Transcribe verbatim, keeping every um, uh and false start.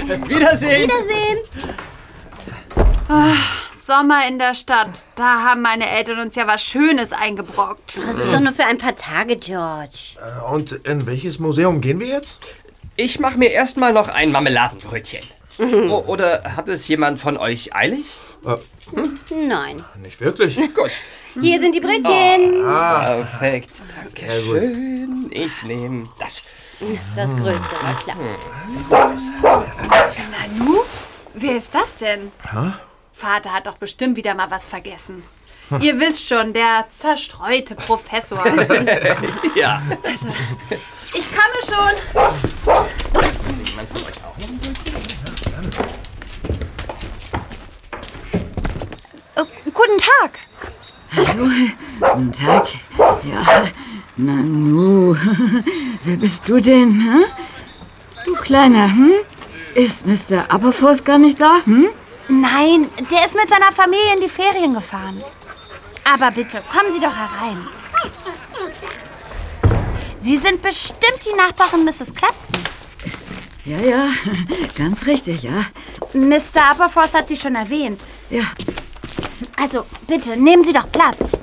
Wiedersehen. Wiedersehen. Oh, Sommer in der Stadt. Da haben meine Eltern uns ja was Schönes eingebrockt. Das ist doch nur für ein paar Tage, George. Und in welches Museum gehen wir jetzt? Ich mache mir erstmal noch ein Marmeladenbrötchen. Mhm. O- oder hat es jemand von euch eilig? Äh, Nein. nicht wirklich. Gut. Hier sind die Brötchen. Ah, Perfekt. Danke schön. Ich nehme das. Das Größte, war klar. Nanu? Wer ist das denn? Hä? Vater hat doch bestimmt wieder mal was vergessen. Ihr wisst schon, der zerstreute Professor. Ja. Also, ich komme schon. Jemand von euch auch noch ein Brötchen? Äh, guten Tag. Hallo, guten Tag. Ja, Nanu, wer bist du denn, hm? Du Kleiner, hm? Ist Mister Aberforth gar nicht da, hm? Nein, der ist mit seiner Familie in die Ferien gefahren. Aber bitte, kommen Sie doch herein. Sie sind bestimmt die Nachbarin Misses Clapton. Ja, ja, ganz richtig, ja. Mister Aberforth hat Sie schon erwähnt. Ja, Also, bitte, nehmen Sie doch Platz.